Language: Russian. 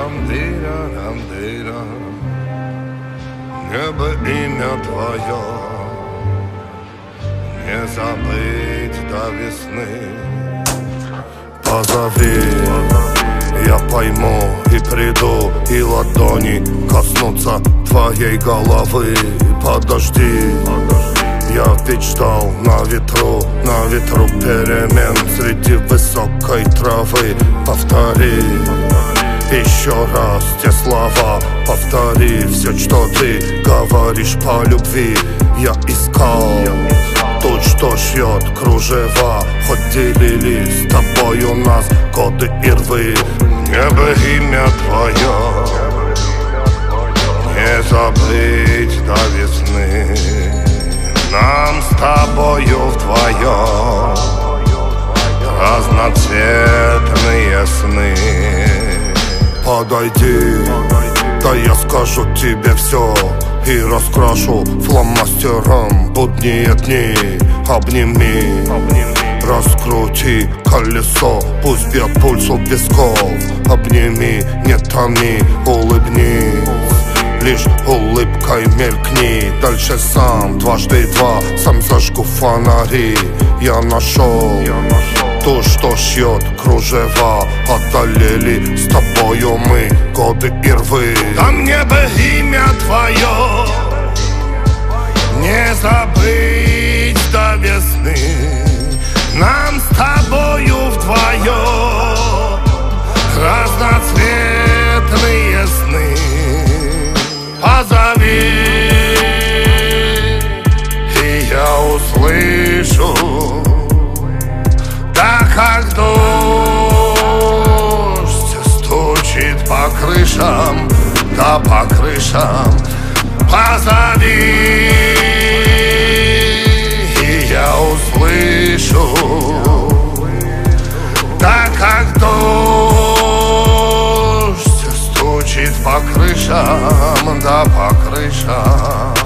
Дира-рам-дира-рам-дира. Небо имя твое не забыть до весны. Позови, я пойму и приду, и ладони коснутся твоей головы. Подожди, я ведь ждал на ветру перемен среди высокой травы. Повтори еще раз те слова, повтори все, что ты говоришь по любви. Я искал тот, что шьет кружева, хоть делили с тобою нас годы и рвы. Небо имя твое не забыть до весны. Нам с тобою вдвоем разноцветные сны. Подойди, да я скажу тебе все и раскрашу фломастером будние дни. Обними, раскрути колесо, пусть бьет пульс у висков. Обними, не томи, улыбнись, лишь улыбкой мелькни. Дальше сам, дважды два, сам зажгу фонари. Я нашел то, что шьет кружева. Одолели с тобою мы годы и рвы. Там небо имя твое не забыть до весны. Нам с тобою вдвоем разноцветные сны. Позови, и я услышу, да как дождь стучит по крышам, да по крышам. Позови, и я услышу, да как дождь стучит по крышам, да по крышам.